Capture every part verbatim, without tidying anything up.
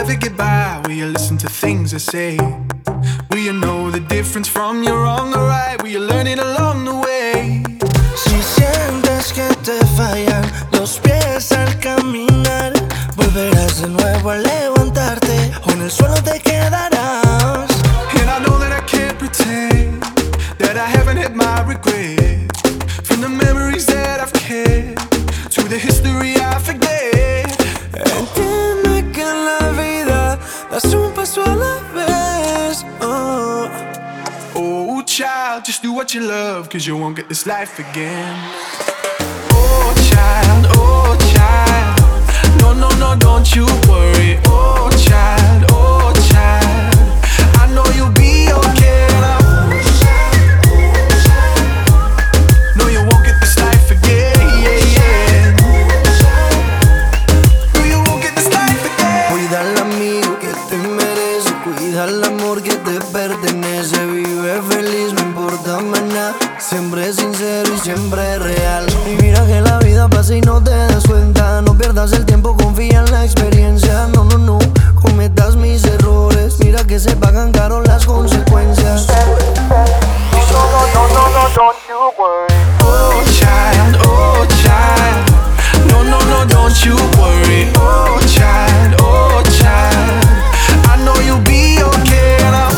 ever get by? Will you listen to things I say? Will you know the difference from your wrong or right? Will you learn it along the way? Si sientes que te fallan los pies al caminar, volverás de nuevo a levantarte o en el suelo te quedarás. And I know that I can't pretend that I haven't had my regrets. From the memories that I've kept to the history I forget. Entiende que en la vida das un paso a la vez. Oh, Oh child, just do what you love, cause you won't get this life again. Oh child, oh child, no, no, no, don't you worry. Oh child, oh child, I know you'll be okay now. No, you won't get this life again, yeah, yeah. No, you won't get this life again. cuida al amigo que te merece, cuida el amor que te pertenece. Vive feliz, no importa más nada. Siempre sincero y siempre real. Y mira que la vida pasa y no te das cuenta. No pierdas el tiempo, confía en la experiencia. No, no, no, cometas mis errores. Mira que se pagan caro las consecuencias. No, no, no, no, no, don't you worry. Oh child, oh child, no, no, no, don't you worry. Oh child, oh child, I know you'll be okay now.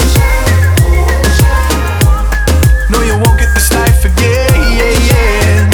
No, you won't get this life again, yeah, yeah.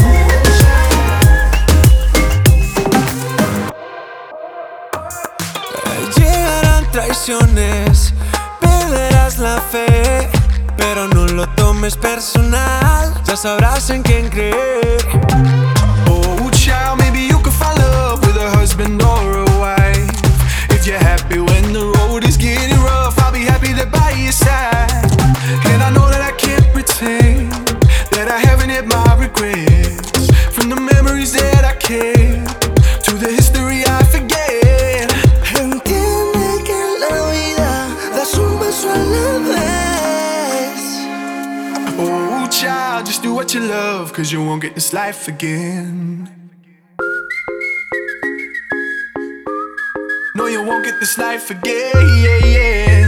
Llegarán traiciones, perderás la fe, pero no lo tomes personal, ya sabrás en quién creer. Oh child, maybe you could find love with a husband or a wife. If you're happy when the road is getting rough, I'll be happy there by your side. And I know that I can't pretend that I haven't had my regrets. From the memories that I kept to the history I forget. Entiende que en la vida das un paso a la vez. Oh child, just do what you love, cause you won't get this life again. No, you won't get this life again, yeah, yeah.